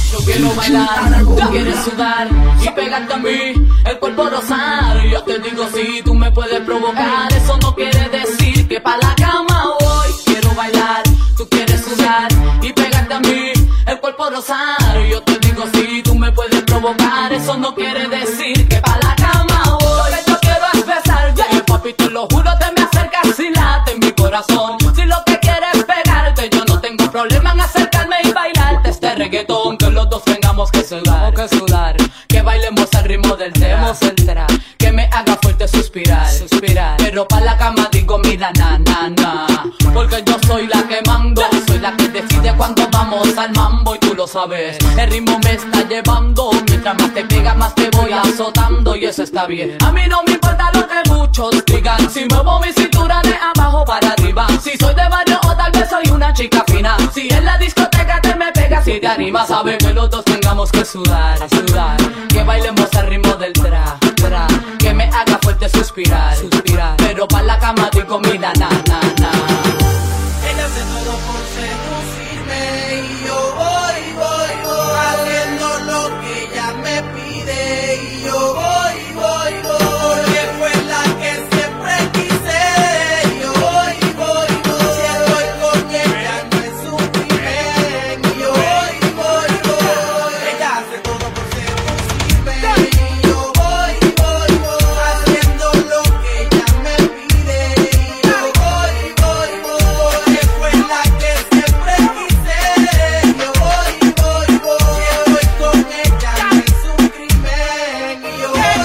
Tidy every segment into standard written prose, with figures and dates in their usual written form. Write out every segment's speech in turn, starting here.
Yo quiero bailar, tú quieres sudar y pegarte a mí, el cuerpo rosar. Yo te digo si tú me puedes provocar. Eso no quiere decir que pa' la cama voy. Quiero bailar, tú quieres sudar y pegarte a mí, el cuerpo rosar. Yo te digo si tú me puedes provocar. Eso no quiere decir que pa' la cama voy. Lo que yo quiero es besarte, papi, te lo juro, te me acercas y late en mi corazón. Si lo que quieres es pegarte, yo no tengo problema en acercarme y bailarte este reggaetón. Que los dos tengamos que sudar, que bailemos al ritmo del tema, que me haga fuerte suspirar. Pero pa' la cama digo mira na, porque yo soy la que mando, soy la que decide cuando vamos al mambo y tú lo sabes. El ritmo me está llevando, mientras más te pega más te voy azotando y eso está bien. A mí no me importa lo que muchos digan, si muevo mi cintura de abajo para arriba, si soy de barrio o tal vez soy una chica fina. Si en la discoteca te me pegas y te animas, sabes que los dos tengamos que sudar, que bailemos al ritmo del tra, que me haga fuerte suspirar, pero pa' la cama digo mira na. Ella hace todo por seducirme y yo voy haciendo lo que ella me pide y yo voy porque fue la que siempre quise y yo voy si estoy con ella no es un crimen y yo voy ella hace todo por seducirme y yo voy haciendo lo que ella me pide y yo voy porque fue la que siempre quise y yo voy si estoy con ella no es un crimen y yo voy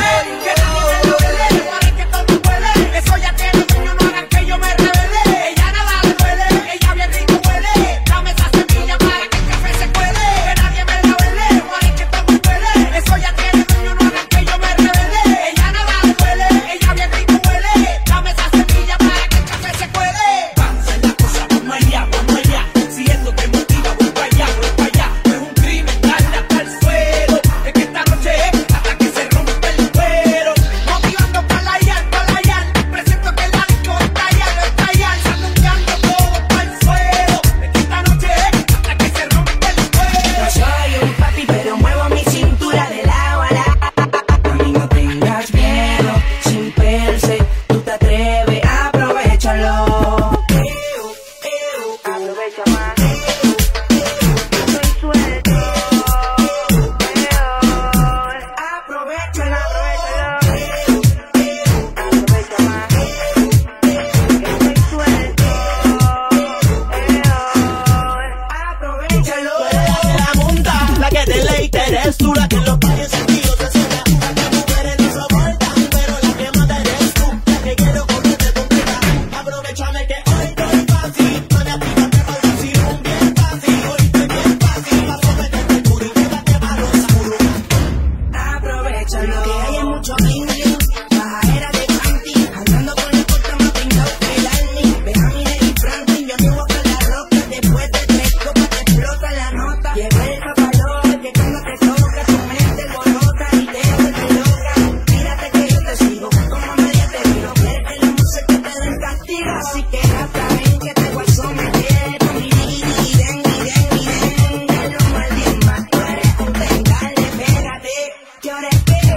eso ya tiene dueño, no hagan que yo me revele. Ella nada le duele, ella bien rico huele. Dame esa semilla para que el café se cuele. Que nadie me la vele, guay que está muy huele. Eso ya tiene dueño, no hagan que yo me revele. Ella nada le duele, ella bien rico huele. Dame esa semilla para que el café se cuele. Pasa la cosa, vamos allá. Si esto te motiva, voy para allá. No es un crimen, dale hasta el suelo. Es que esta noche es hasta que se rompe el cuero. Motivando para la presento que la disco estallar, anunciando todo para el suelo. Es que esta noche es hasta que se rompe el cuero. No soy un papi, pero muevo mi cintura de lado a lado. A mí no tengas miedo, sin perse, tú te atreves, aprovechalo. Aprovecha más. Yo soy suelto. Aprovechalo. Aprovecha más. Yo soy suelto. Aprovechalo. La monta, la que deleite eres tú, la que los pares sentidos se sienta. La que mujeres no soportan, pero la que mata eres tú. La que quiero comerte completa. Aprovechame que hoy estoy fácil. No me activas que para decir un bien fácil. Hoy estoy bien fácil. Paso a meterte el culo y quédate para los oscuros. Aprovechalo. Que hay mucho bling, bajadera de panty, andando con el corte más pintado que el Army. Benjamin y Franklin, yo te voy a buscar la roca. Después de 3 copas te explota la nota. Lleva el papalote que cuando te toca tu mente alborota y te vuelve loca. Mírate que yo te sigo, como media te miro. Quieres que la música te den castigo, así que hasta ven que te voy a someter. Y den, de lo mal bien más. Tú eres un dale, pégate, que ahora es que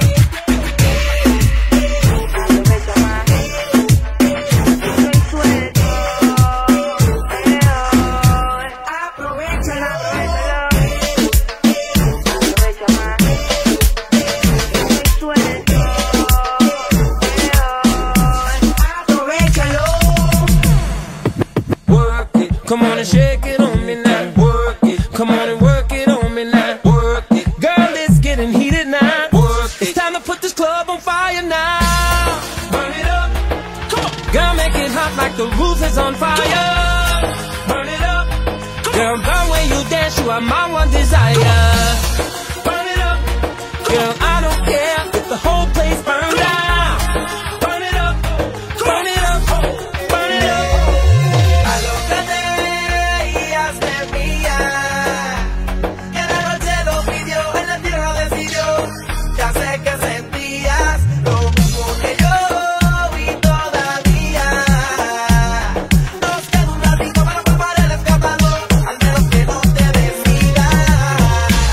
aprovecha más. Yo soy suelto. Aprovechalo. Aprovecha más. Yo soy suelto. Aprovechalo. Work it, come on and shake it on me now. Work it, come on and work it on me now. Work it, girl, it's getting heated now. Work it, it's time to put this club on fire now. Burn it up, come on, girl, make it hot like the roof is on fire. Burn it up, girl, burn when you dance, you are my one desire. Burn it up, girl, I don't care if the whole place burns down. Burn it up, burn it up, burn it up. Alócate y hazme mía. Que la noche lo pidió, en la tierra decidió. Ya sé que sentías lo mismo que yo y todavía. Nos queda un ratito para preparar el escapado, al menos que no te decidas.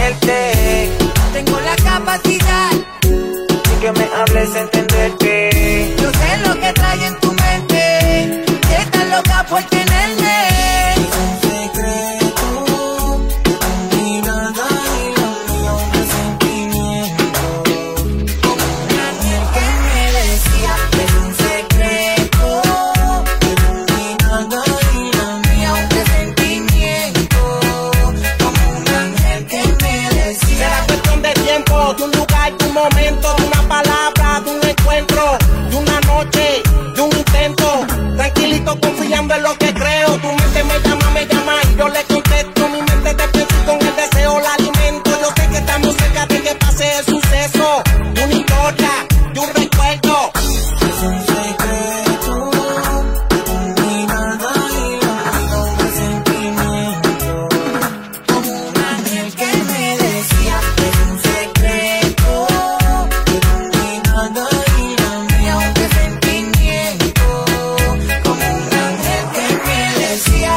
tenerte. Tengo la capacidad Sin que me hables, entenderte. yo sé lo que trae en tu mente, que estás loca por tenerme. Es un secreto, mi nada y lo mío, un presentimiento. Como un ángel que me decía, es un secreto, mi nada y lo mío, un presentimiento. Como un ángel que me decía. Será cuestión de tiempo, de un lugar, de un momento, de una palabra, de un encuentro, de una noche, de un intento. Tranquilito, confiando en lo que creo. Tu mente me llama y yo le contesto. Mi mente te pienso y con el deseo la alimento. Yo sé que estamos cerca de que pase el suceso, de una historia, de un recuerdo. Es un secreto, mi nada y lo mío, un presentimiento. Como un ángel que me decía, es un secreto, mi nada y lo mío, un presentimiento. Como un ángel que me decía.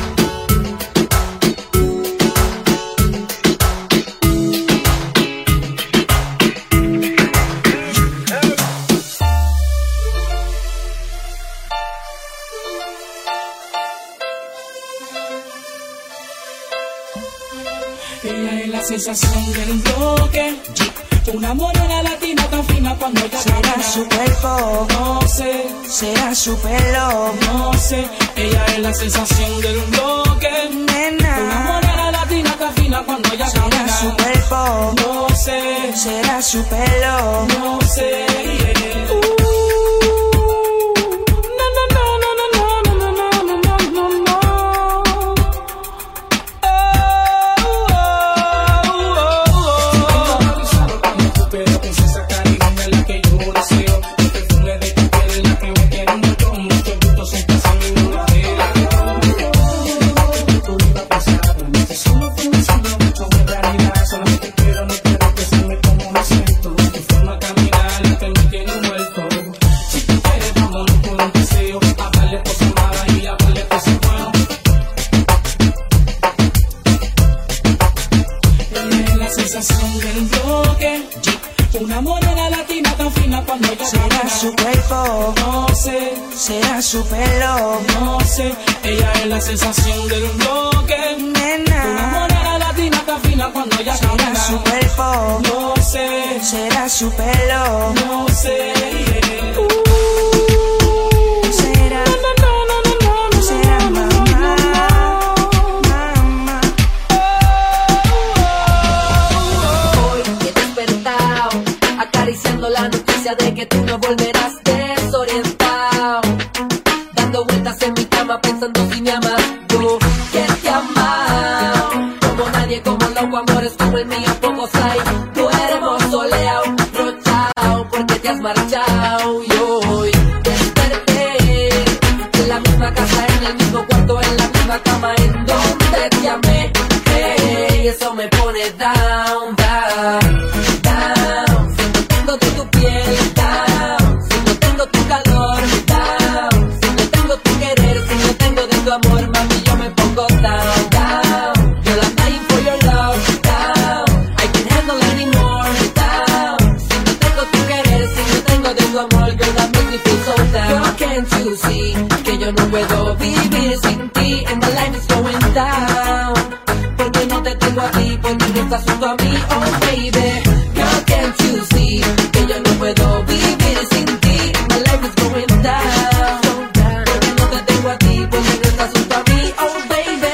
Ella es la sensación del bloque, una morena latina tan fina cuando ella Será camina. su cuerpo, No sé, será su pelo, no sé, ella es la sensación del bloque, una nena. morena latina tan fina cuando ella Será camina. su cuerpo, No sé, será su pelo. no sé. No, no, no, no, no, no, no, no, no, no, no, no. Pero princesa caribeña la que yo deseo, el perfume de tu piel es la que me quiere un montón. Muchos gustos sin pasar mi luna de la tú iba a pasar, que solo funciona mucho en realidad. Solamente quiero, no quiero que se me como me siento. Tu forma de caminar es que me tiene muerto. Si tú quieres, vámonos por un paseo, hablarle cosas malas y hablarle cosas buenas. Es la sensación del bloque, una morena latina tan fina cuando ella Será camina. su cuerpo, No sé, será su pelo, no sé, ella es la sensación del bloque, una nena. morena latina tan fina cuando ella Será camina. su cuerpo, No sé, será su pelo, no sé. será, No, no, no, no, no, no, será no, no, mamá, no, mamá. Hoy he despertado, acariciando la noticia de que tú no volverás desorientado. Dando vueltas en mi cama pensando si me amas. Yo que te amado, como nadie, como loco, amores como el mío, pocos hay. Duermo soleado, rochao, porque te has marchado. Y hoy desperté en la misma casa, en el mismo cuarto, en la misma cama, en donde te amé. Hey, eso me pone down, down, down. Si no tengo de tu piel, down. Si no tengo tu calor, down. Si no tengo tu querer, si no tengo de tu amor, mami, yo me pongo down, down. Girl, I'm dying for your love, down. I can't handle anymore, down. Si no tengo tu querer, si no tengo de tu amor, girl, that makes me feel so down. Girl, can't you see que yo no puedo vivir sin ti, and my life is going down. Porque no te tengo a ti, porque no estás junto a mí, oh baby. Girl, can't you see que yo no puedo vivir sin ti, my life is going down. Porque no te tengo a ti, porque no estás junto a mí, oh baby.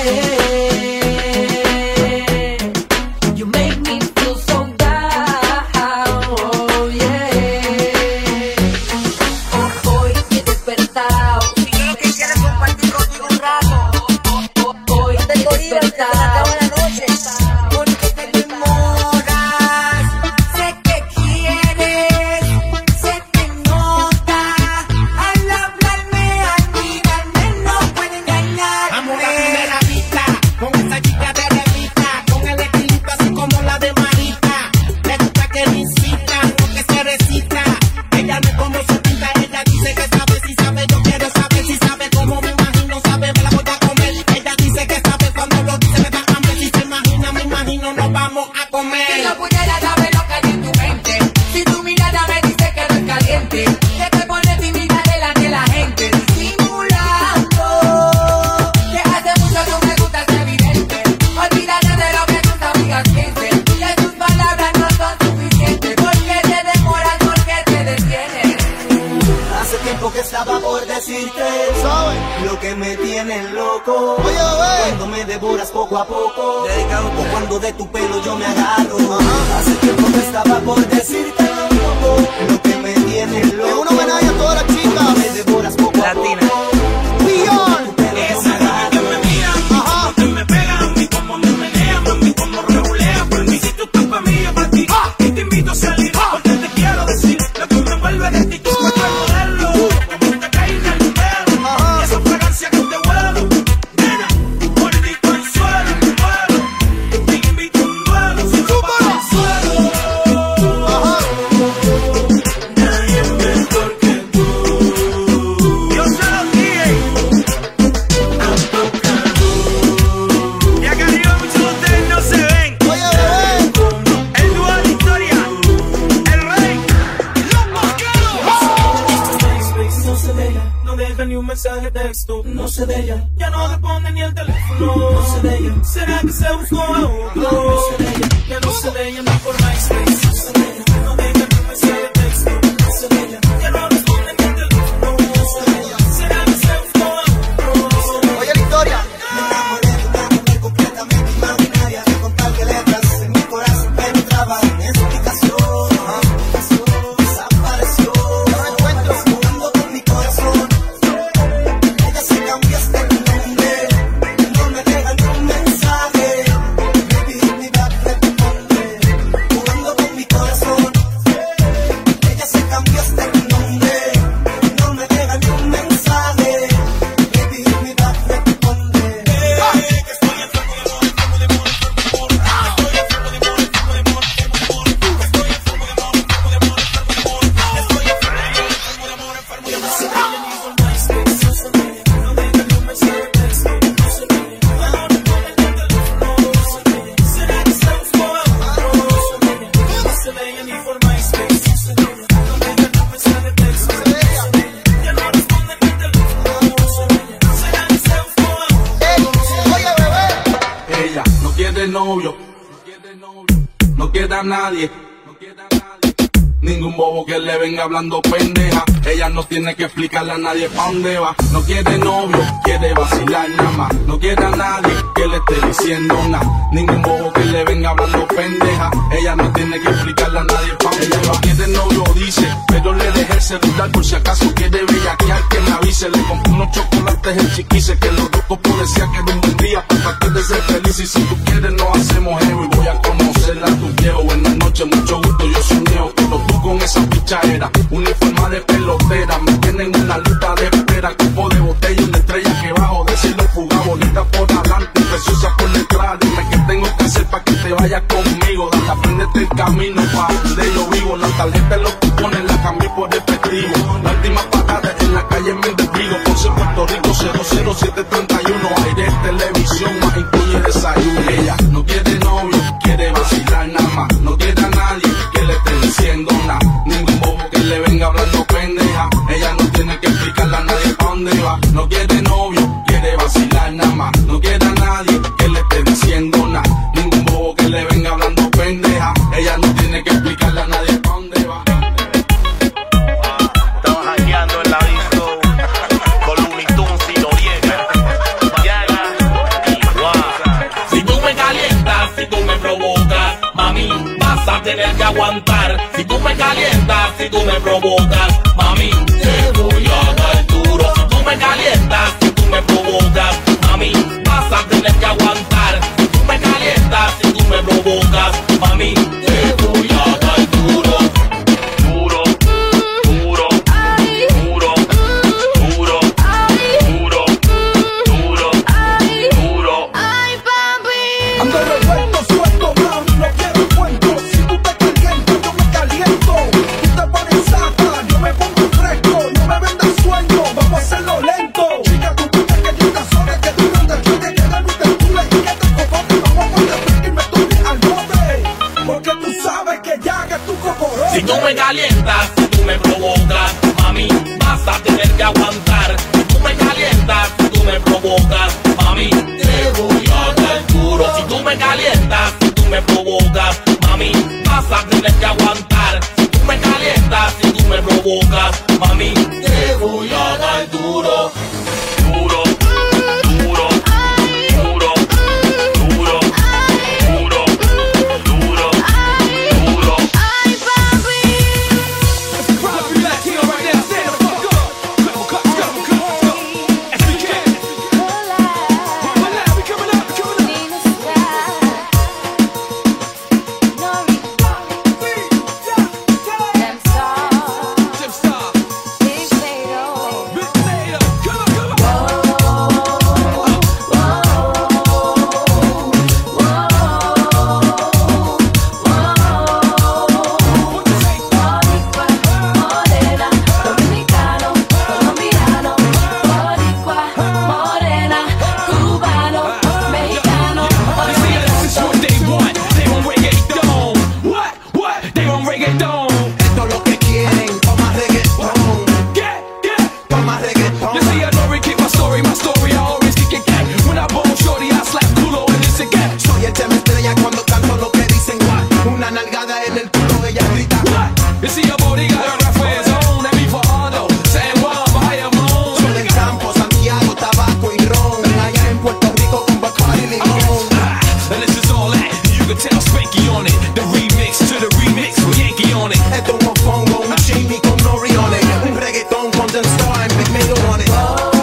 You make me feel so down, oh yeah. Hoy he despertado, Yo lo que quiero es compartir contigo un rato. hoy he Tengo libre desde que se acaba despertado. la noche. Porque te enamoras, sé que quieres vamos a comer. Si yo pudiera saber lo que hay en tu mente, si tu mirada me dice que no es caliente, que te pones tímida delante de la gente, disimulando, que hace mucho tú me gustas, es evidente. Olvídate de lo que tus amigas piensen, que tus palabras no son suficientes. ¿Por qué te demoras? ¿Por qué te detienes? Hace tiempo que estaba por decirte, ¿sabes? Lo que me tiene loco. Oye, cuando me devoras poco a poco, o cuando de tu pelo yo me agarro. Hace tiempo que estaba por decirte lo que me tiene loco. Es un homenaje a todas las chicas. Cuando me devoras poco a poco. Billón. Esa niña que me mira, como que me pega a mí, como me menea, mami, como regulea por mí. Si tú estás pa' mí, yo pa' ti, y te invito a salir, porque te quiero decir lo que me envuelve de ti. Tú puedes moverlo, como te cae en el pelo, y esa fragancia que te vuelo, nena, mordito al suelo, te invito a un duelo, si no para el suelo. Nadie mejor que tú. Yo se lo dije. Y acá arriba muchos de ustedes no se ven. El dúo de la historia, el rey, los mosqueros. No sé de ella, no deja ni un mensaje de texto. No sé de ella, ya no responde ni el teléfono. No sé de ella, será que se buscó a otro. No sé de ella, ya no sé de ella ni por MySpace. No sé de ella, no deja ni un mensaje de texto. No sé de ella, ya no responde ni el teléfono. No sé de ella, será que se buscó a otro. Oye la historia. Me enamoré de una mujer completamente imaginaria, que con tal que letras en mi corazón penetraba. En esa ubicación, desapareció. No la encuentro jugando con mi corazón. Ella se cambió hasta el nombre, no me deja ni un mensaje. Baby, hit me back, responde. Jugando con mi corazón. Ella se cambió hasta el nombre, no me deja ni un mensaje. Baby, hit me back, responde. Ella no quiere novio, no quiere a nadie, ningún bobo que le venga hablando pendeja. Ella no tiene que explicarle a nadie pa' dónde va. No quiere novio, quiere vacilar nada más. No quiere a nadie que le esté diciendo nada. Ningún bobo que le venga hablando pendeja. Ella no tiene que explicarle a nadie pa' dónde va. Ella no quiere novio, dice, pero le dejé el celular por si acaso quiere bellaquear, que me avise. Le compré unos chocolates en Chiquise, que los locos decía que era un buen día para tratar de ser feliz. Y si tú quieres nos hacemos heavy, voy a conocerla a tu viejo. Buenas noches, mucho gusto, yo soy Neo. Pero tú con esa pichadera, uniforma de pelotera, me tienen una lista de espera, cupo de botella, una estrella que bajo de cielo fugado, bonita por adelante, preciosa por detrás. Dime qué tengo que hacer para que te vayas conmigo. Dale, apréndete el camino para donde yo vivo. La tarjeta, los cupones la cambié por efectivo. La última parada en la calle Mendigo, Ponce, Puerto Rico, 00731. Aire, televisión, más incluye desayuno. Ella no quiere novio, quiere vacilar nada más. No quiere a nadie que le esté diciendo nada. Ningún bobo que le venga hablando pendeja. Ella no tiene que explicarle a nadie pa' dónde va. No quiere novio, quiere vacilar nada más. No quiere a nadie que le esté diciendo nada. Ningún bobo que le venga hablando pendeja. Ella no tiene que explicarle a nadie pa' dónde va. Estamos hackeando en la disco con Looney Tunes y Noriega, Yaga y Guá. Si tú me calientas, si tú me provocas, mami, vas a tener que aguantar. Si tú me calientas, si tú me provocas, mami, te voy a dar duro. Si tú me calientas, si tú me provocas, mami, vas a tener que aguantar. Si tú me calientas, si tú me provocas, mami, te voy a dar duro. Duro, duro, duro, duro, duro, duro, duro. Ay, papi. Ando revuelto, suelto, mami, no quiero cuento. Si tú te calientas, yo me caliento. Tú te pones sata, yo me pongo fresco. No me vendas sueño, vamos a hacerlo lento. Chica, tú puta que yo te sola, que tú no te quieres, que la luz te pule y que te cojones. Vamos a poner y me tuve al borde. tú me calientas, si tú me provocas, mami, vas a tener que aguantar. Si tú me calientas, si tú me provocas, mami, te voy a dar duro. Si tú me calientas, si tú me provocas, mami, vas a tener que aguantar. Si tú me calientas, si tú me provocas, mami, te voy a dar duro. Duro, duro, duro, duro, duro, duro, duro. Ay, papi. Rock Latino right now, stand the fuck up. Go. SBK. We coming up. Jim Star. Big Mayo. Come on. What you say? Morena, dominicano, colombiano, boricua, morena, cubano, mexicano, You see, this is what they want. They want reggaeton. What? They want reggaeton. Esto es lo que quieren, toma reggaetón, Yeah. toma reggaetón. You see, I don't repeat my story. I always kick it back. When I bone shorty, I slap culo and this again. Soy el tema estrella cuando canto lo que dicen. Una nalgada en el culo, ella grita. You see, your body got a reference on. That be for Arno, San Juan, Bayamón. Soy del campo, Santiago, tabaco y ron. Allá en Puerto Rico con Bacardi y limón. And this is all that. You can tell Spanky on it. The remix to the remix with Yankee on it. Esto es un pongo, un Jamie con Nori on it. Un reggaetón con Jim Star and Big Mayo on it.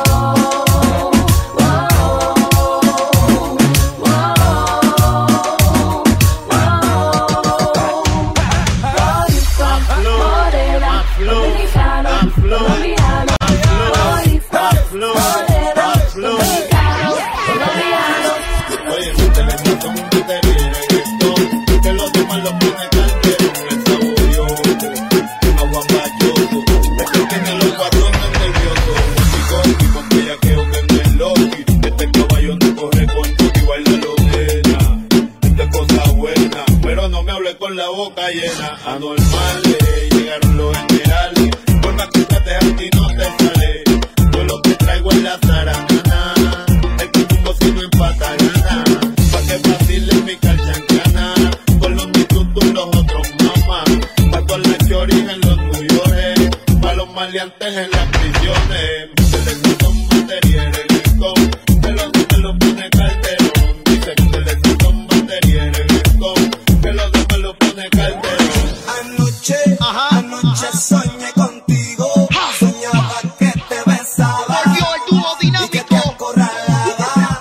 morena, dominicano, colombiano, boricua, morena, dominicano, colombiano. Oye, si te le meto un batería en esto, que los demás lo ponen cartero, el saborioso, aguapachoso, es que tiene los patrones nerviosos, músico, con bellaqueo que no es loqui, este caballo no corre con tu y baila lo nena, esta es cosa buena, pero no me hable con la boca llena, anormales, llegaron los generales, por más que trates a ti no te sale, yo lo que traigo es la zaranana, el que tumbo si no empata gana, pa' que fácil es mi calchancana, con los mitutos los otros mamás, pa' con las choris en los nuyores, pa' los maleantes en las prisiones, se les quitó un batería en el rincón, que lo pone calderón, dice que se les quitó un batería en el rincón, que los demás lo pone calderón. Anoche soñé contigo, soñaba que te besaba y que te acorralaba.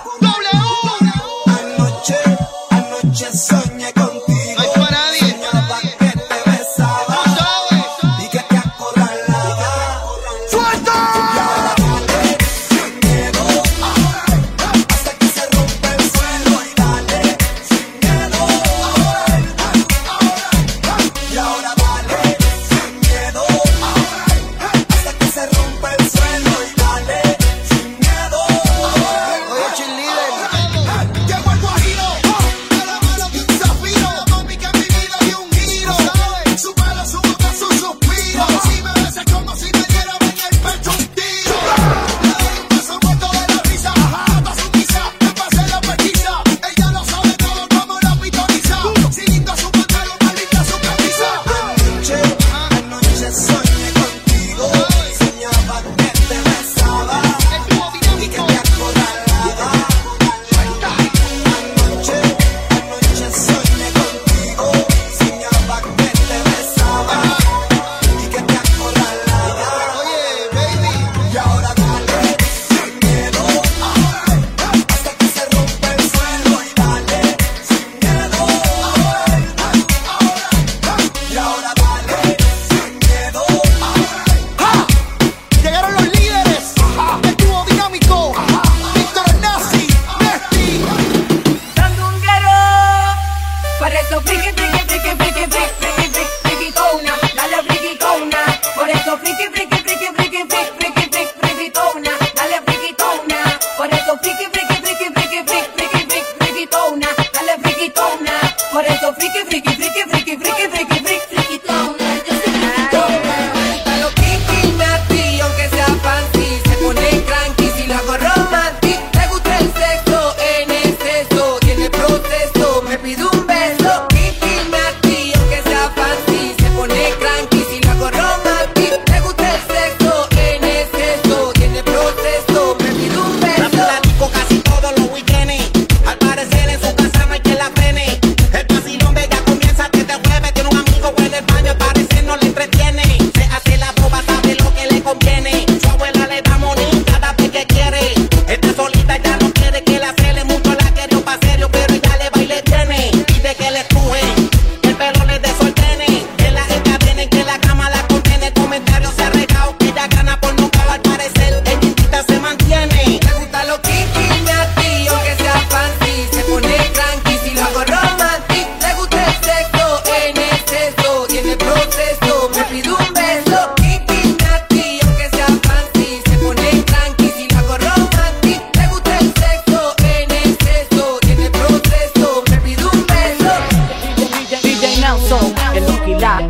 Anoche soñé contigo, soñaba que te besaba y que te acorralaba. Y ahora dale, sin miedo, hasta que se rompe el suelo y dale, sin miedo. Y ahora dale, sin miedo, hasta que se rompe el suelo y dale, sin miedo. Oye, cheerleader, llegó el guajiro, de la mano de un zafiro, mami que mi vida dio un giro, su pelo, su boca, su suspiro, si me besas como si me dieran en el pecho un tiro, le doy un beso muerto de la risa, mata su quizá, me pasé la pesquisa, ella lo sabe todo como la pitoniza, si linda su pantalón, más linda su camisa. Anoche soñé contigo, soñaba que te besaba y que te acorralaba. Anoche soñé contigo, soñaba que te besaba y que te acorralaba. Oye, baby, y ahora dale, sin miedo, hasta que se rompe el suelo y dale, sin miedo. Y ahora dale, sin miedo. Llegaron los líderes del dúo dinámico, Víctor Nazi, Nesty. Sandunguero, por eso friki, friki, friki, friki, friki, friki, frikitona, dale frikitona, por eso friki, friki, friki, friki, friki, friki, friki, frikitona, dale frikitona, por eso friki, friki, friki, friki, friki, friki, friki, frikitona, dale frikitona, por eso friki, friki, friki, friki, friki, friki, friki, frikitona, yo Nelson, el Oquila,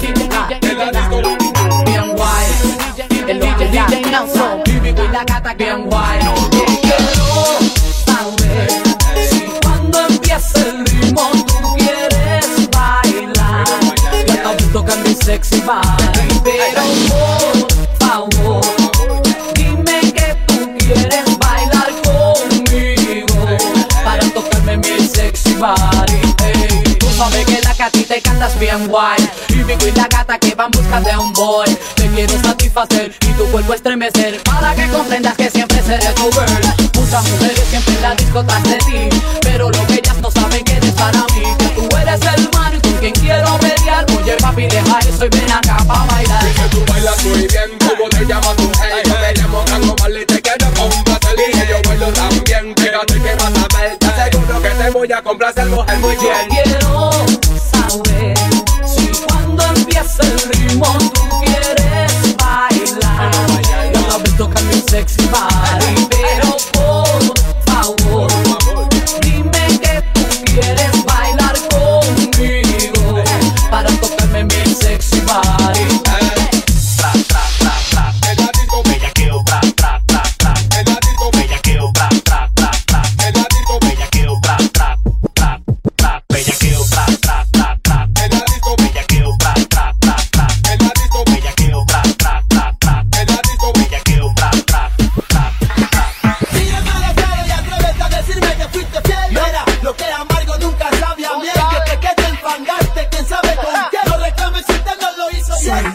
bien guay. El Oquila, Nelson, Vivico y la gata bien guay. Quiero saber si cuando empiece el ritmo tú quieres bailar. Yo te visto que mi sexy body, pero por favor, dime que tú quieres bailar conmigo para tocarme mi sexy body. Hey, tú sabes que la gatita y cantas bien guay. Vivico y la gata que van busca de un boy. Te quiero satisfacer y tu cuerpo estremecer para que comprendas que siempre seré tu girl. Muchas mujeres siempre en la disco tras de ti, pero lo que ellas no saben que eres para mí, que tú eres el man y con quien quiero pelear. Oye papi, deja eso y ven acá pa' bailar. Y que tú bailas muy bien, ¿cómo te llamas tú? Hey, yo me llamo Carlos Marley, te quiero complacer. Y que yo bailo también, fíjate que vas a ver. Te aseguro que te voy a complacer, mujer, muy bien. Quiero saber si cuando empiece el ritmo tú quieres bailar. Yo no visto que mi sexy body, pero por favor, dime que tú quieres bailar conmigo para tocarme mi sexy body. Tra, tra, tra, tra. El ladito, Bellaqueo, tra, tra, tra, tra. el ladito, Bellaqueo, tra, tra, tra, tra. el ladito, Bellaqueo, tra, tra, tra, tra. Bellaqueo, tra, tra, tra, tra. el ladito, Bellaqueo, tra, tra, tra, tra. el ladito, Bellaqueo, tra, tra, tra, tra. el ladito. Bellaqueo, tra, tra, tra, tra. Tírame a la cara y atrévete a decirme que fuiste fiel. Mira, lo que es amargo nunca sabe a miel. Que te quede enfangarte, quién sabe con qué. No reclames si usted no lo hizo bien.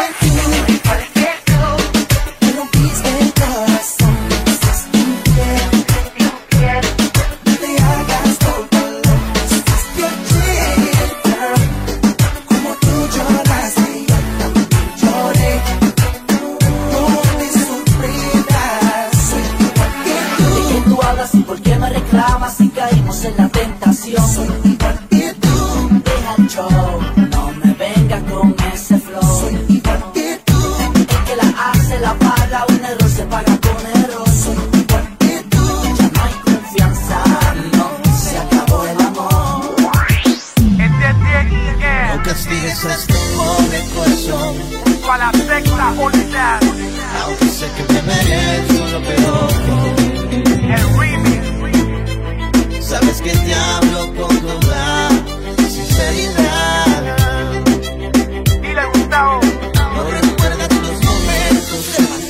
¿Y por qué me reclamas si caímos en la tentación? Soy igual que tú. Deja el show, no me vengas con ese flow. Soy igual que tú. El que la hace la paga, un error se paga con error. Soy igual que tú. Ya no hay confianza, no, se acabó el amor. No castigues a este pobre corazón. Aunque sé que me merezco lo peor. Sabes que te hablo con toda sinceridad. No recuerdas los momentos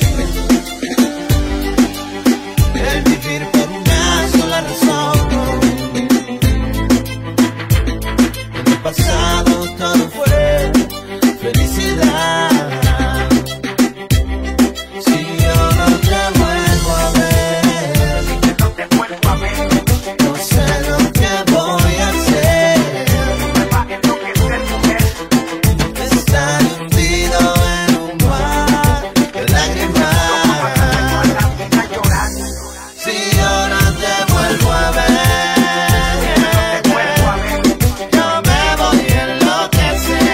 el vivir por una sola razón. En el pasado todo fue felicidad. Si yo no te vuelvo a ver, no sé lo que voy a hacer. Estar hundido en un mar de lágrimas. Si yo no te vuelvo a ver, yo me voy a enloquecer.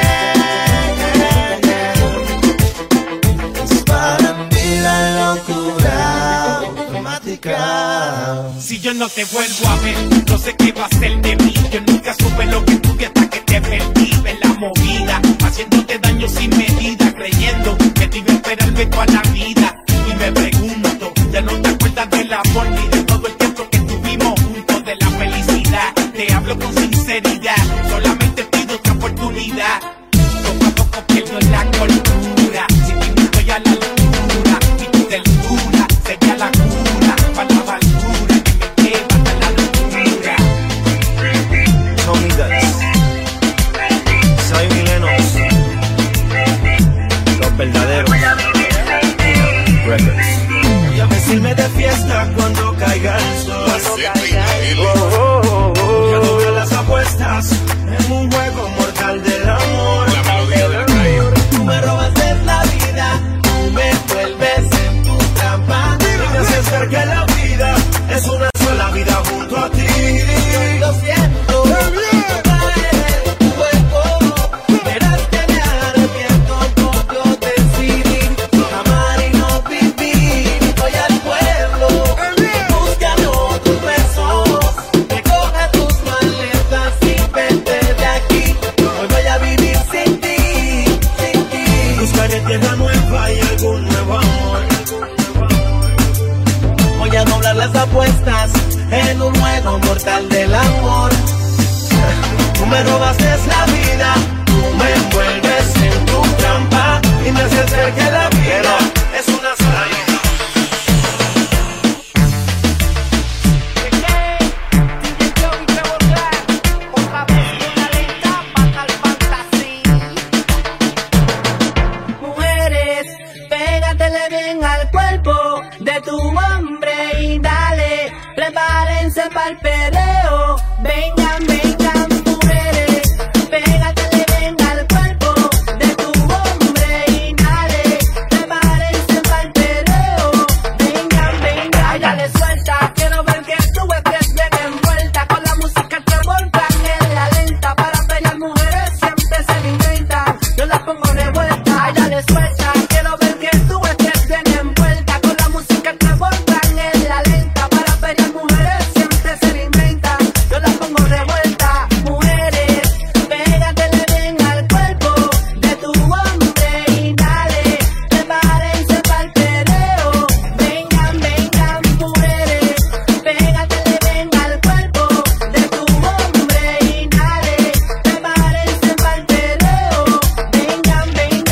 Es para mí la locura automática. Si yo no te vuelvo a ver, no sé qué va a ser de mí. Yo nunca supe lo que tuve hasta que te perdí en la movida, haciéndote daño sin medida, creyendo que te iba a esperarme toda la vida. Y me pregunto, ya no te acuerdas del amor ni de todo el tiempo que estuvimos juntos, de la felicidad. Te hablo con sinceridad, solamente pido otra oportunidad. Poco a poco pierdo la cordura, si te estoy a la altura, y tu ternura sería la cura para la amargura que me lleva a la locura. Tony Guts, Zion y Lennox, los verdaderos Records. Voy a vestirme de fiesta cuando caiga el sol. Ya no veo las apuestas en un juego mortal del amor. enemigo mortal del amor. Tú me robaste la vida, tú me envuelves en tu trampa y me haces ver que la vida es una sola. Mujeres, pégatele bien al cuerpo de tu hombre y dale, prepárense para el perreo. Vengan, vengan, mujeres, pégatele bien al cuerpo de tu hombre y dale, prepárense para el perreo. Vengan, vengan, dale suelta, quiero ver que tú estés bien envuelta con la música que volcan en la lenta. Para pelear mujeres siempre se inventan, yo las pongo revuelta. Ay, dale suelta, quiero ver que tú estés bien envuelta con la música que volcan en la lenta. Para pelear mujeres siempre se inventan, yo las pongo revuelta. Mujeres, pégatele bien al cuerpo de tu hombre y dale, prepárense para el perreo. Vengan, vengan, mujeres, pégatele bien al cuerpo de tu hombre y dale, prepárense para el perreo. Vengan, vengan,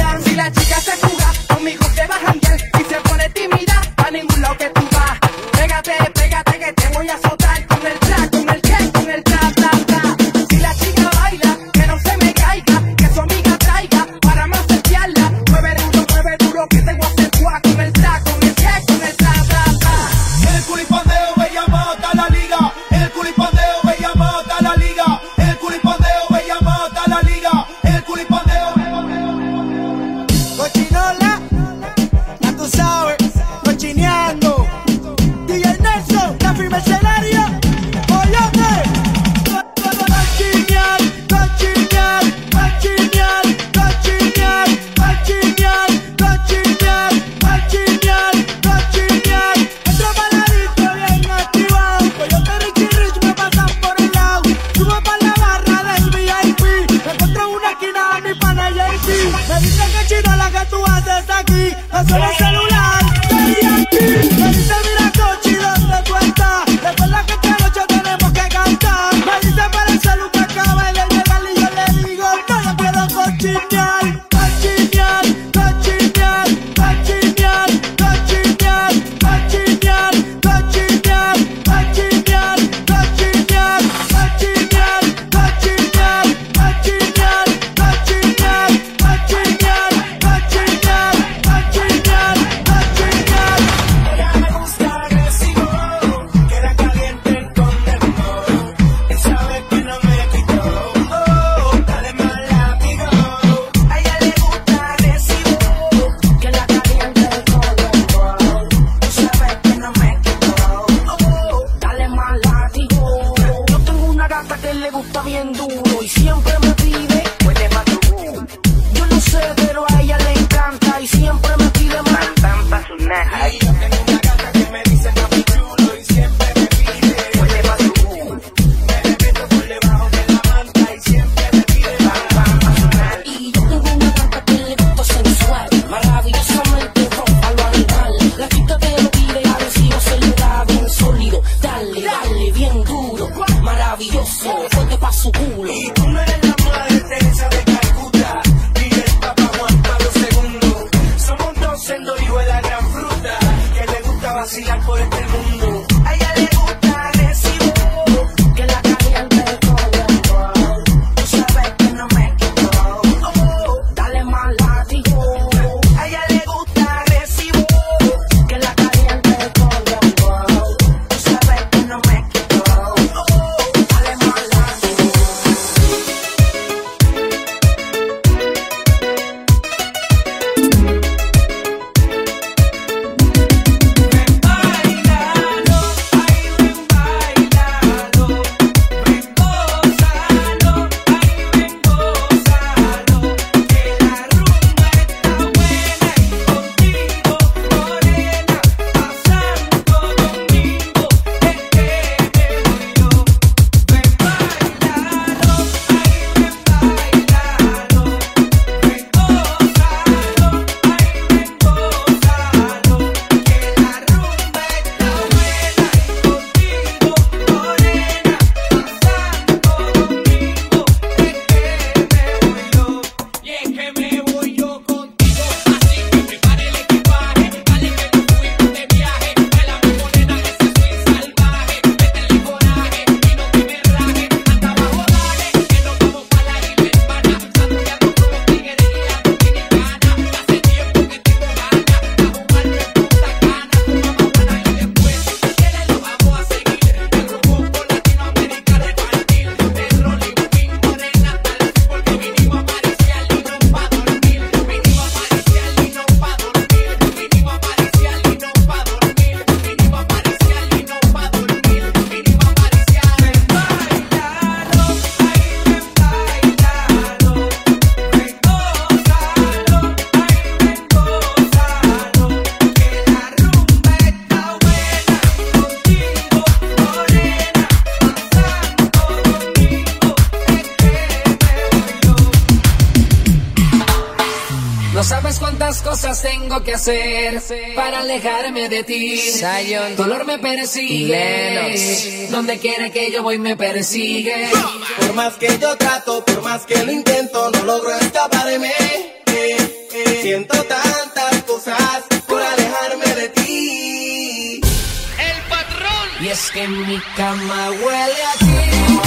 No sabes cuántas cosas tengo que hacer para alejarme de ti. Zion. Dolor me persigue, donde quiera que yo voy me persigue. Por más que yo trato, por más que lo intento, no logro escaparme. Siento tantas cosas por alejarme de ti. El patrón. Y es que mi cama huele a ti.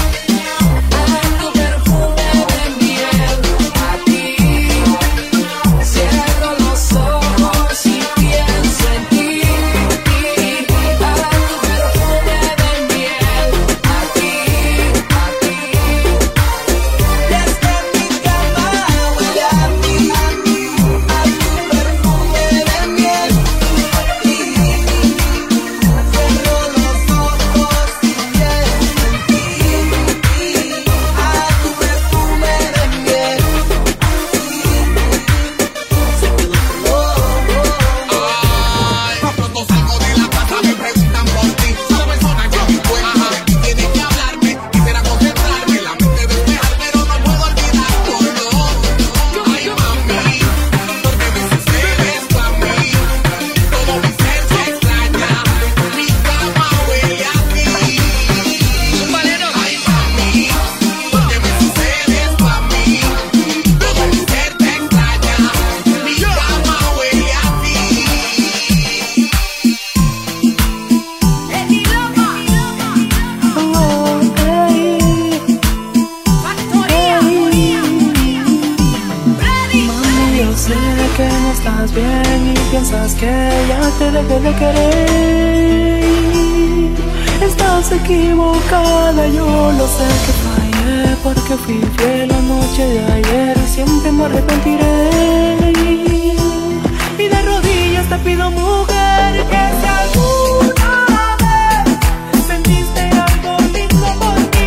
Bien y piensas que ya te dejé de querer. Estás equivocada, yo lo sé que fallé, porque fui fiel la noche de ayer y siempre me arrepentiré. Y de rodillas te pido, mujer, que si alguna vez sentiste algo lindo por mí,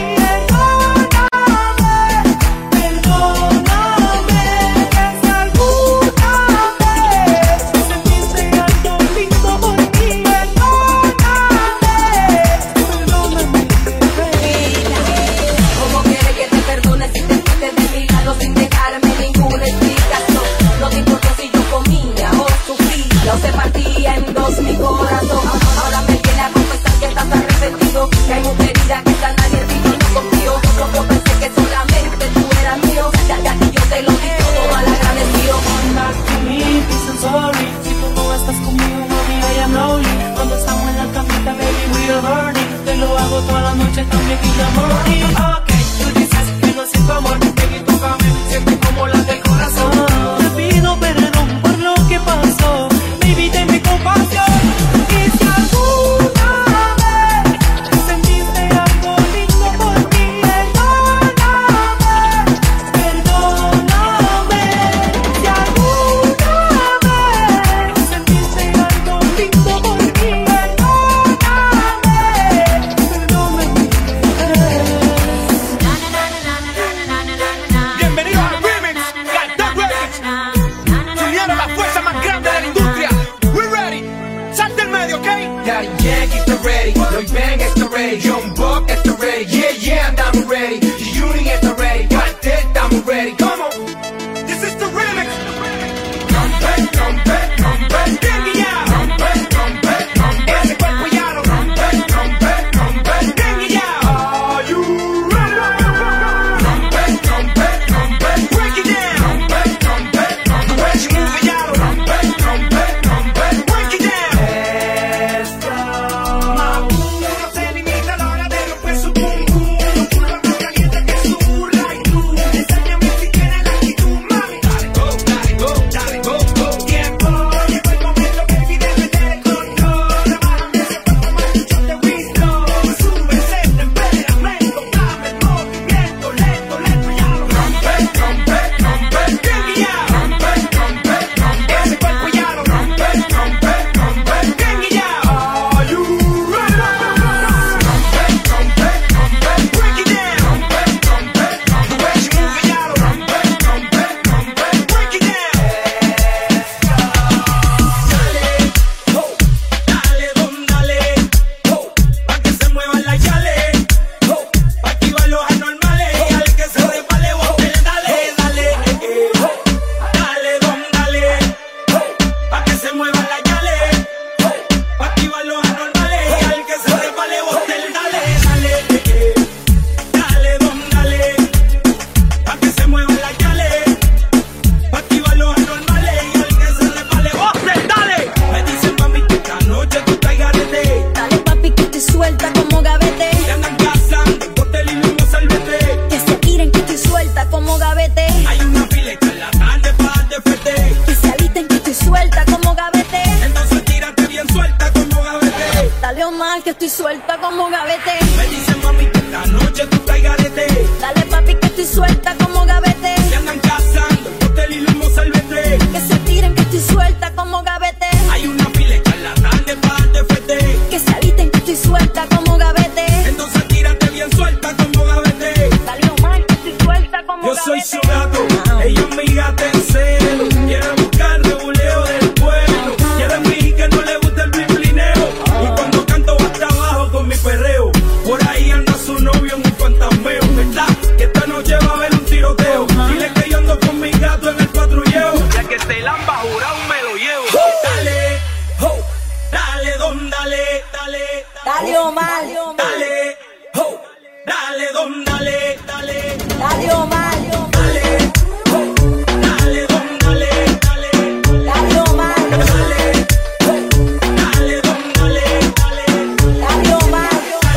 perdóname, que si alguna sin dejarme ninguna explicación. No te importa si yo comía o sufría o se partía en dos mi corazón. Ahora me viene a confesar que estás arrepentido, que hay mucha herida que está nadie y no confío. Yo pensé que solamente tú eras mío, ya que yo te lo digo todo mal agradecido. Back to me, please and sorry. Si tú no estás conmigo, mami, I am lonely. Cuando estamos en la camita, baby, we are burning. Te lo hago toda la noche, también y la morning. Ok, tú dices que no siento amor, baby, tócame, siente como la del corazón. Te pido perdón por lo que pasó, baby, tenme compasión. Y si alguna vez sentiste algo lindo por mí, perdóname, si alguna vez sentiste algo lindo por mí, Bienvenido al remix, Got Records. Uniendo la fuerza más grande de la industria. We're ready. Salte del medio, ¿ok? Daddy Yankee está ready, Lloyd Bang está ready, Young Buck está ready, yeah, estamos ready, G-Unit está ready, Got It, estamos ready, come on. This is the remix. Rompe, rompe, rompe, Dengue ya. rompe, rompe, rompe, Ese cuerpo ya lo rompe, rompe, rompe, Dengue ya. Are you ready? rompe, rompe, rompe, Break it down. rompe, rompe, rompe, When you move it, ya lo rompe, rompe, rompe, break it down. Extra. No se limita a la hora de romper su pum pum. Un culo más caliente que su like tú. Enséñame si tienes la actitud, mami. Dale go, dale go, dale go, go. Tiempo. estoy suelta como gavete. Me dicen mami que esta noche tú traes garete. Dale papi que estoy suelta como gavete. Se andan cazando, hotel y lumo salvete. Que se tiren que estoy suelta como gavete. Hay una fila en la tarde para darte fete. Que se aliten que estoy suelta como gavete. Entonces tírate bien suelta como gavete. Dale Omar que estoy suelta como Yo gavete. soy su gato, ella es mi gata en celo. Quiere buscar reguleo del pueblo. Quiere fingir que no le gusta el piplineo. Y cuando canto va hasta abajo con mi perreo. Por ahí anda su novio en un fantasmeo. ¿Verdad? Que esta noche va a haber un tiroteo. Dile que yo ando con mi gato en el patrulleo. Ya que te lamba jurado me lo llevo. Dale, dale, don, dale, dale. Dale Omar. Dale, dale, don, dale, dale. Dale Omar. Dale, dale, don, dale, dale. Dale Omar. Dale, dale, don, dale, dale. Dale Omar.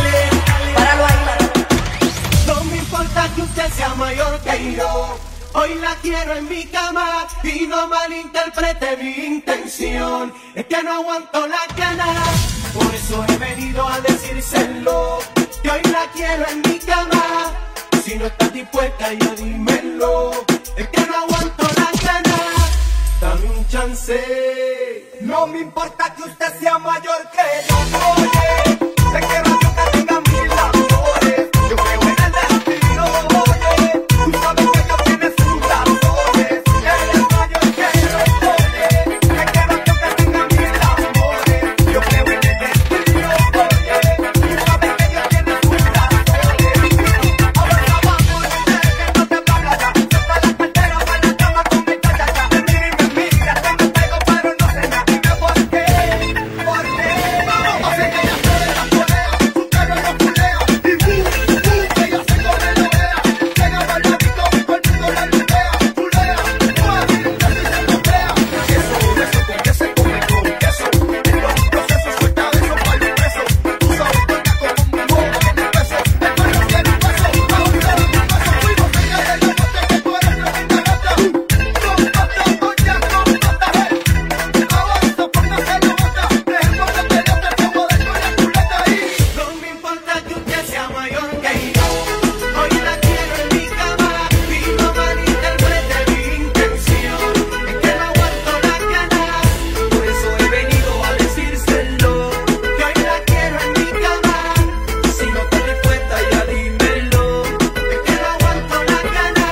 Páralo ahí, páralo. No me importa que usted sea mayor que yo. Hoy la quiero en mi cama y no malinterprete mi intención. Es que no aguanto la ganas, por eso he venido a decírselo. Que hoy la quiero en mi cama. Si no estás dispuesta ya dímelo. Es que no aguanto la ganas. Dame un chance. No me importa que usted sea mayor que yo. Oye, te quiero yo que tenga mil amores. Yo creo en el destino. Oye, tú sabes que yo tienes sus razones. Él es mayor que yo. Oye, te quiero yo que tenga mil amores. Yo creo en el destino. Oye, tú sabes que yo tienes sus razones. Ahora vamos, que no te habla ya. Sepa la cartera para la cama con mi chachacha. Me mira y me mira, te me pego pero no se me activa por qué. ¿Por qué? Vamos a hacer que ella se la polea. Su perro lo culea. Y que ella se pone la vea. Llega bailadito, conmigo la lutea. Culea, así nunca se botea. Eso con que se come con queso. En los procesos suelta de eso para el preso. Tú sabes que acá como un bobo tiene peso. El barrio tiene un peso. Ahora tiene un peso. Fuimos allá de la noche que tú eres tremenda gata. No mata, oye, no mata, hey. Avanza, póngase la boca. Dejemos de pelearte como de tu la culeta ahí. No me importa que usted sea mayor que yo. Hoy la quiero en mi cama. Y no malinterprete mi intención. Es que no aguanto las ganas. Por eso he venido a decírselo. Que hoy la quiero en mi cama. Si no te dispuesta ya dímelo. Es que no aguanto las ganas.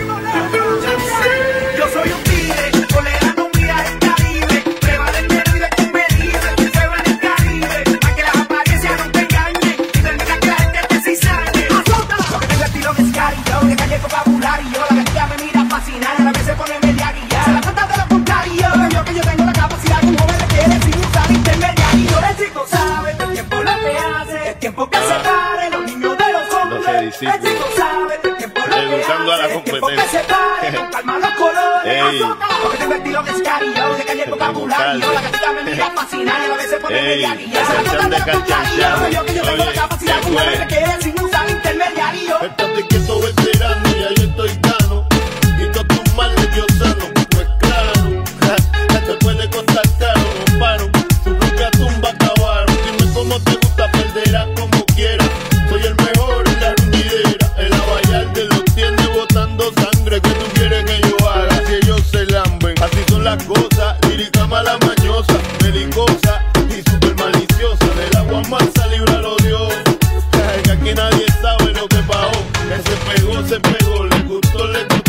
Yo soy un tigre, tolerando un viaje en Caribe. Prueba del nervio y después me dice que se va en el Caribe. Para que las apariencias no te engañen y permita que la gente te cizañe. Porque tengo estilo de Scary, yo de calle vocabulario. La gatita me mira fascinada, a la vez se pone media guía. Se la cuenta de lo contrario, que yo tengo la capacidad que un joven requiere sin usar intermediario. El chico sabe el tiempo lo que hace, el tiempo que separe los niños de los hombres. El chico sabe el tiempo lo que Preguntando a la hace, el tiempo que competencia. separe con calma los colores. Ey. Porque tengo estilo de Scary, yo de calle vocabulario. La gatita me mira fascinada, a la vez se pone Ey, media guía. Se la canción cuenta de de lo contrario, Canchanchan. que yo tengo la Oye, capacidad que un ¿qué joven fue? requiere sin usar intermediario. Estate quieto, veterano, ya yo estoy gano. Y todos tus males yo sano. Pues claro, ja, te puede costar caro, no paro. Tu propia tumba acabaron. Dime cómo te gusta, perderás como quieras. Soy el mejor en la ruñidera. El abayalde los tiene botando sangre. ¿Qué tú quieres que yo haga? Si ellos se lamben. Así son las cosas, lírica mala mañosa, belicosa y super maliciosa. Del agua mansa, líbralo Dios. Que aquí nadie sabe lo que pasó. Se pegó, le gustó.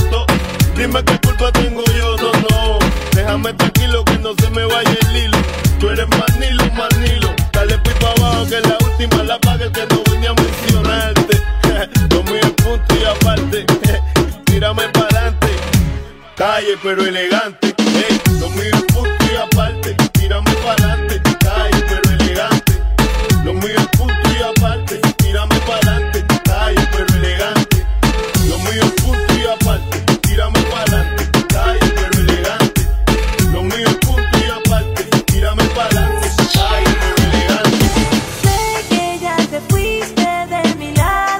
Dime qué culpa tengo yo, no. Déjame tranquilo que no se me vaya el hilo. Tú eres manilo. Dale pipa abajo que la última la paga el que no vine a mencionarte. Lo mío es punto y aparte. Tírame pa'lante. Calle pero elegante. Lo mío es punto y aparte. Tírame pa'lante. Calle pero elegante. Lo mío es punto y aparte. Tírame pa'lante. Calle pero elegante. Lo mío es punto y aparte. Tírame pa'lante. Calle pero elegante. Lo mío es punto y aparte. Tírame pa'lante. Calle pero elegante. Sé que ya te fuiste de mi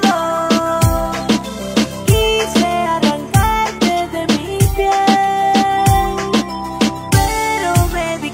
lado. Quise arrancarte de mi piel, pero me di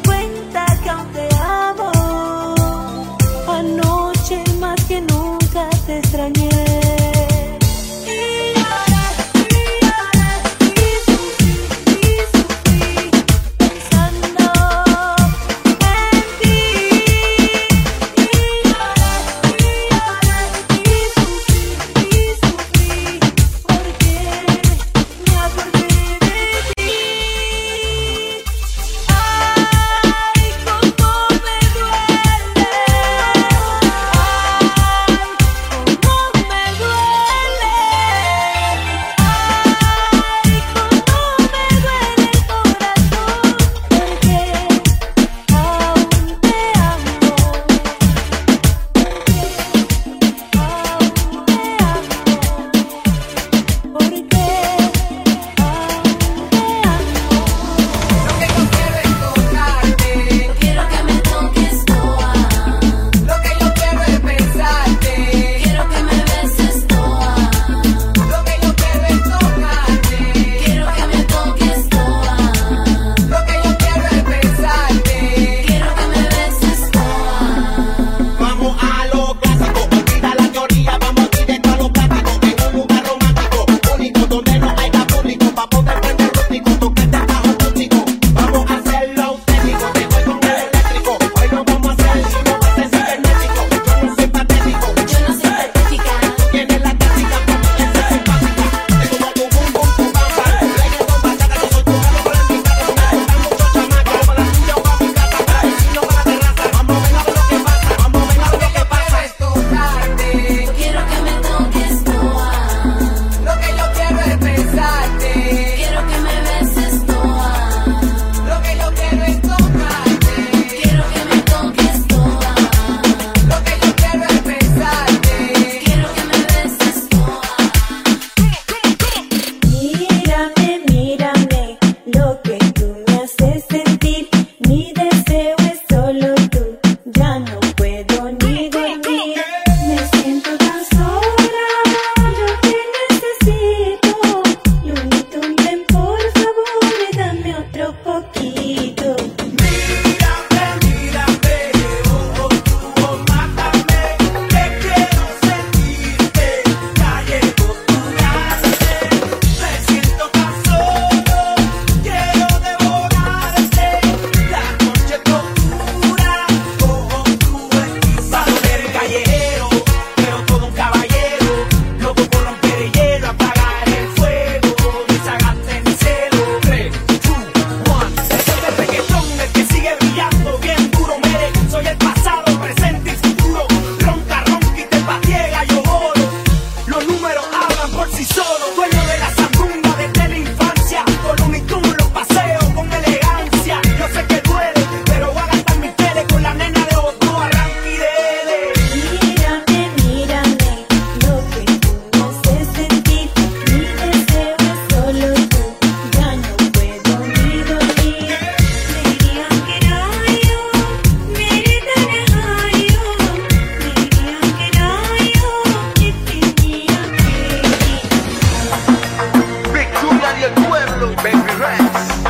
pueblo, Baby Rex,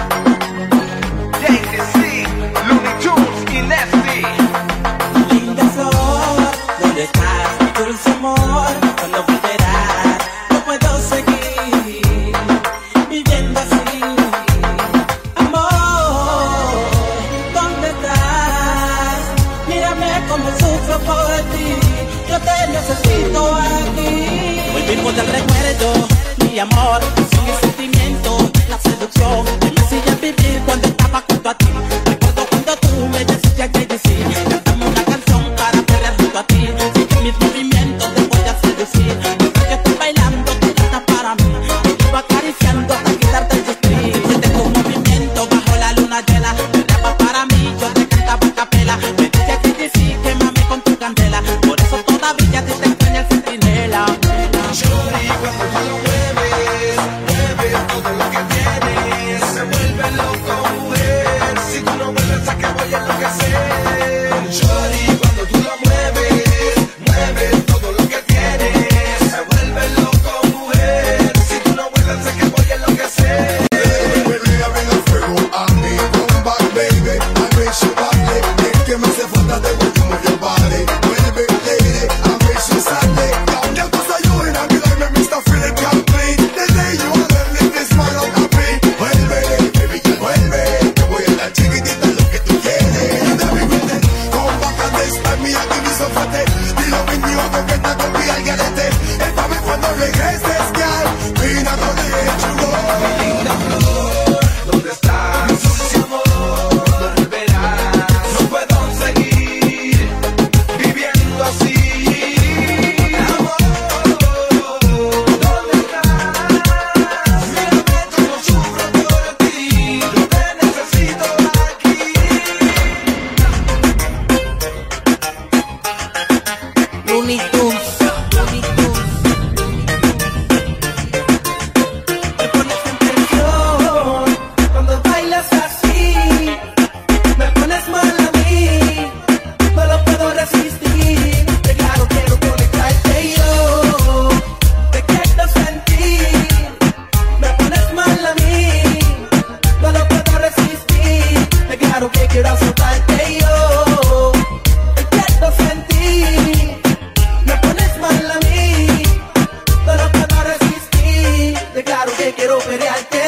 JTC, Looney Tunes y Nesty. Linda flor, ¿dónde estás? Dulce amor, ¿cuándo volverás? No puedo seguir viviendo así. Amor, ¿dónde estás? Mírame como sufro por ti. Yo te necesito aquí. Hoy vivo del recuerdo, mi amor, sin el sentimiento, la seducción que me hacía vivir cuando estaba junto a ti. Recuerdo cuando tú me decías que decir, cantame una canción para perder junto a ti. Sigue mis movimientos, te voy a seducir. Mientras yo estoy bailando, tú estás para mí. Te iba acariciando hasta quitarte el strip. Siente tu movimiento bajo la luna llena. Te daba para mí, yo te cantaba a capela. Me decías que decir, quémame con tu candela. Por eso todavía te extraña el centinela. Shorty, cuando tú lo mueves, mueves todo lo que tienes. Se vuelve loco, mujer. Si tú no vuelves, ¿a qué voy a enloquecer? Shorty, cuando tú lo mueves, mueves todo lo que tienes. Se vuelve loco, mujer. Si tú no vuelves, ¿a qué voy a enloquecer? Que me hace falta de vuelta move your body. Vuelve, lady, I miss you sadly. Down there cause I you and I be like me, Mr. Feeling complete. The day you wanna live this man on happy. Vuelve, baby, ya vuelve. Te voy a dar chiquitita lo que tú quieres. Dame vete, come back and this time me I give you some fate. Dilo mío que está conmigo al garete. Esta vez cuando regreses, girl, vine a donde you go. Linda flor, ¿dónde estás? Dulce amor, ¿dónde volverás? No puedo seguir viviendo así. Amor, ¿dónde estás? Mírame como sufro por ti. Yo te necesito aquí. Looney Tunes, Looney Tunes. Me pones en tensión cuando bailas así. Me pones mal a mí, no lo puedo resistir. De claro quiero conectarte yo, te quiero sentir. Me pones mal a mí, no lo puedo resistir. De claro que quiero azotarte yo, te quiero sentir. Me pones mal a mí, no lo puedo resistir. De claro que quiero pelearte.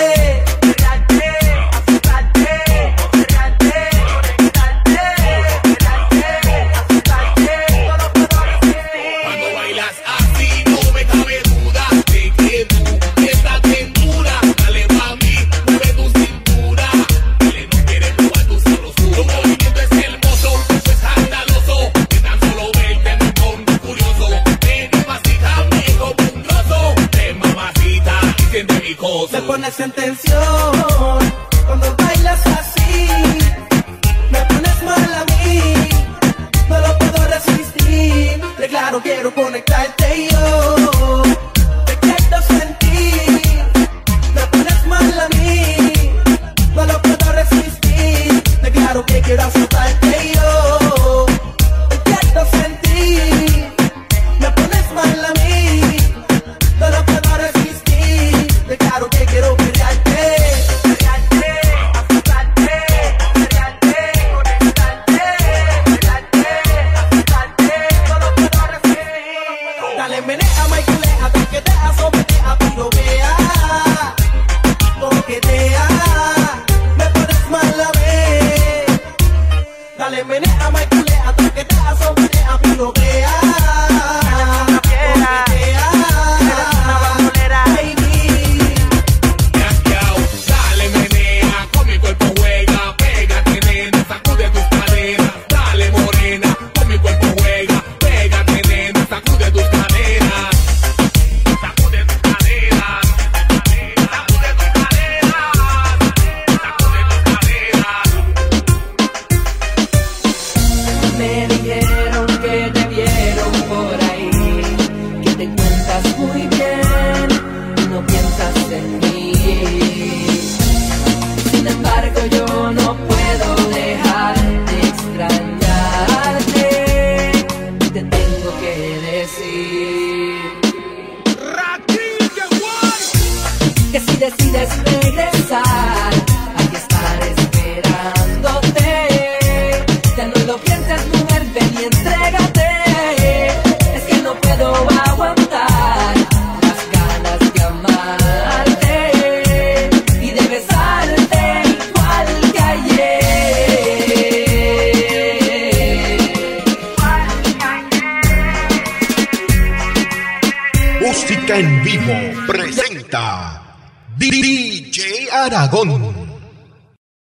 Cuando bailas así no me cabe duda de que tú estás bien dura. Dale mami, mueve tu cintura. Dale, no quieres probar tu sabrosura. Tu movimiento es hermoso, es escandaloso. De tan solo verte me pongo curioso. Ven y mastícame como un trozo. Ven mamacita y siente mi coso. Me pones en tensión cuando bailas así. Me pones mal a mí, no lo puedo resistir. De claro quiero conectarte yo, te quiero sentir. Me pones mal a mí, no lo puedo resistir. De claro que quiero azotarte yo, te quiero sentir. Me pones mal a mí, no lo puedo resistir. De claro que quiero pelearte. Dale, menea. que si decides regresar, aquí estaré esperándote. Ya no lo pienses, mujer, ven y entrégate. Es que no puedo aguantar las ganas de amarte y de besarte igual que ayer. Música en vivo presenta DJ Aragón.